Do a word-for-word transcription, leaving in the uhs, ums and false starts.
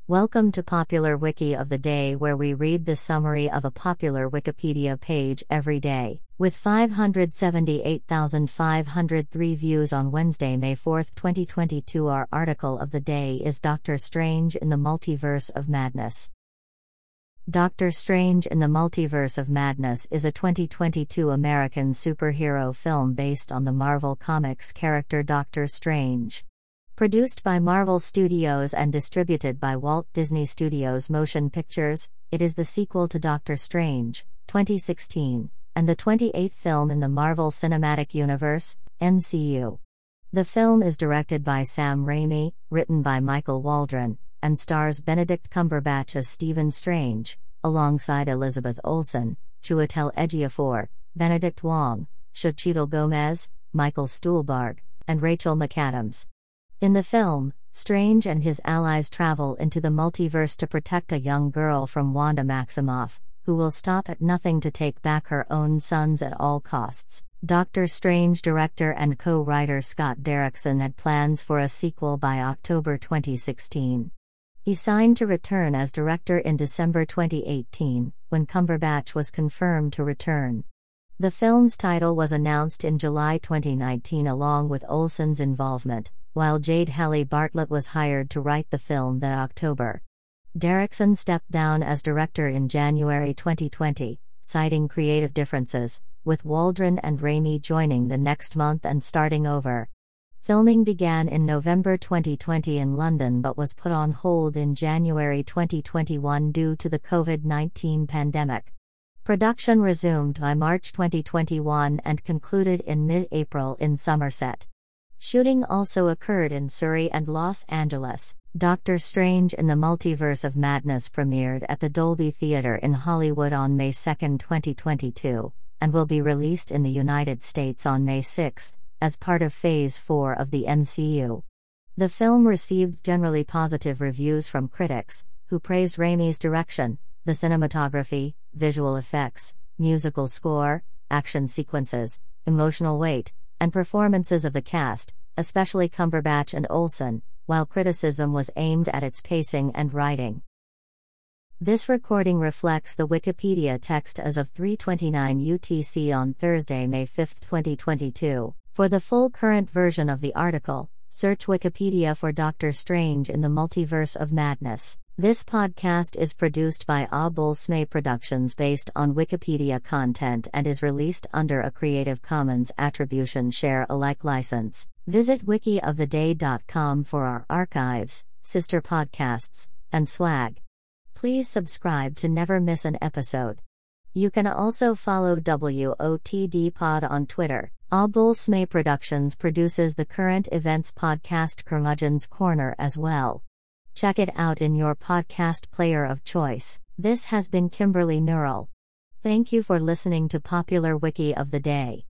Welcome to Popular Wiki of the Day, where we read the summary of a popular Wikipedia page every day. With five hundred seventy-eight thousand five hundred three views on Wednesday, May fourth, twenty twenty-two, our article of the day is Doctor Strange in the Multiverse of Madness. Doctor Strange in the Multiverse of Madness is a twenty twenty-two American superhero film based on the Marvel Comics character Doctor Strange. Produced by Marvel Studios and distributed by Walt Disney Studios Motion Pictures, it is the sequel to Doctor Strange, twenty sixteen, and the twenty-eighth film in the Marvel Cinematic Universe, M C U. The film is directed by Sam Raimi, written by Michael Waldron, and stars Benedict Cumberbatch as Stephen Strange, alongside Elizabeth Olsen, Chiwetel Ejiofor, Benedict Wong, Xochitl Gomez, Michael Stuhlbarg, and Rachel McAdams. In the film, Strange and his allies travel into the multiverse to protect a young girl from Wanda Maximoff, who will stop at nothing to take back her own sons at all costs. Doctor Strange director and co-writer Scott Derrickson had plans for a sequel by October twenty sixteen. He signed to return as director in December twenty eighteen, when Cumberbatch was confirmed to return. The film's title was announced in July twenty nineteen along with Olsen's involvement, while Jade Helly Bartlett was hired to write the film that October. Derrickson stepped down as director in January twenty twenty, citing creative differences, with Waldron and Raimi joining the next month and starting over. Filming began in November twenty twenty in London but was put on hold in January twenty twenty-one due to the COVID nineteen pandemic. Production resumed by March twenty twenty-one and concluded in mid-April in Somerset. Shooting also occurred in Surrey and Los Angeles. Doctor Strange in the Multiverse of Madness premiered at the Dolby Theatre in Hollywood on May second, twenty twenty-two, and will be released in the United States on May sixth, as part of Phase four of the M C U. The film received generally positive reviews from critics, who praised Raimi's direction, the cinematography, visual effects, musical score, action sequences, emotional weight, and performances of the cast, especially Cumberbatch and Olsen, while criticism was aimed at its pacing and writing. This recording reflects the Wikipedia text as of three twenty-nine U T C on Thursday, May fifth, twenty twenty-two. For the full current version of the article, search Wikipedia for Doctor Strange in the Multiverse of Madness. This podcast is produced by Abul Smay Productions based on Wikipedia content and is released under a Creative Commons Attribution Share Alike license. Visit wiki of the day dot com for our archives, sister podcasts, and swag. Please subscribe to never miss an episode. You can also follow W O T D Pod on Twitter. Abul Smay Productions produces the current events podcast Curmudgeon's Corner as well. Check it out in your podcast player of choice. This has been Kimberly Neural. Thank you for listening to Popular Wiki of the Day.